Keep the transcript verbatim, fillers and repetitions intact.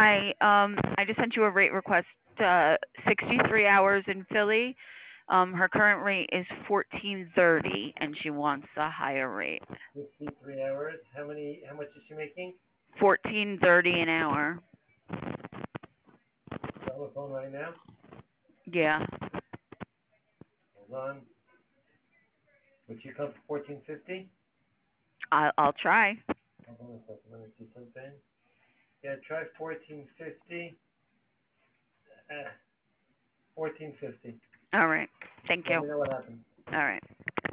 Hi. Um, I just sent you a rate request. Uh, sixty-three hours in Philly. Um, her current rate is fourteen thirty, and she wants a higher rate. Fifty-three hours. How many? How much is she making? Fourteen thirty an hour. She's on the phone right now. Yeah. Hold on. Would you come for fourteen fifty? I I'll try. Hold on a second. Let me see something. Yeah, try fourteen fifty. Uh, fourteen fifty. All right. Thank Let you. me know what happens. All right.